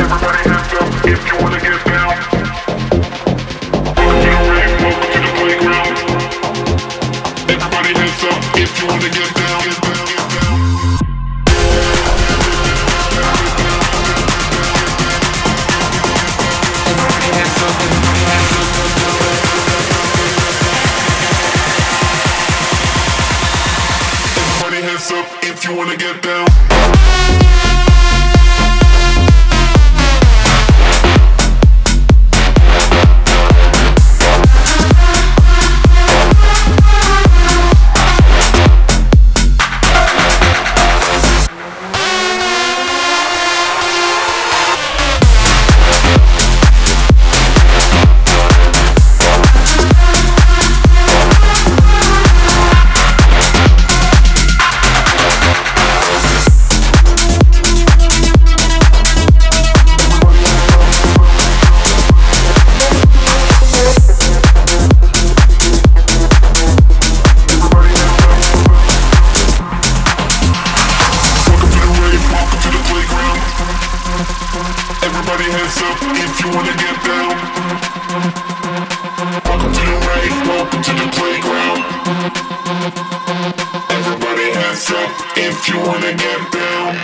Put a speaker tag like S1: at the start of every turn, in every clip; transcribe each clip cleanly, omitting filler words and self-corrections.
S1: If you wanna get down. Everybody hands up if you wanna get down. Welcome to the rave, welcome to the playground. Everybody hands up if you wanna get down.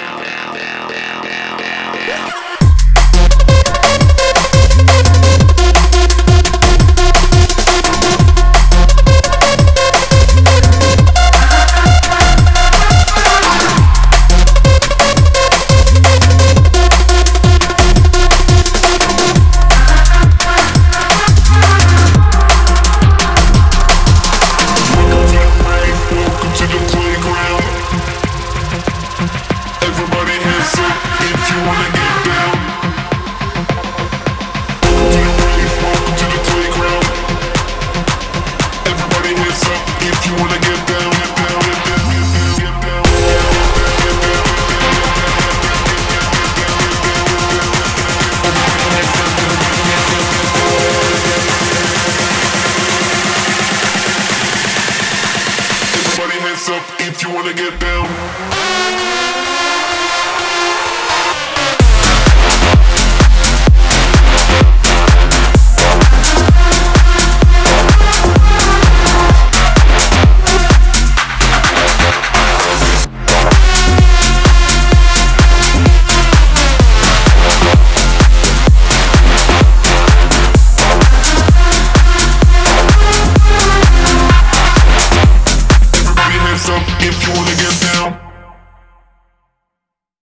S1: If you wanna get down. If you wanna get down.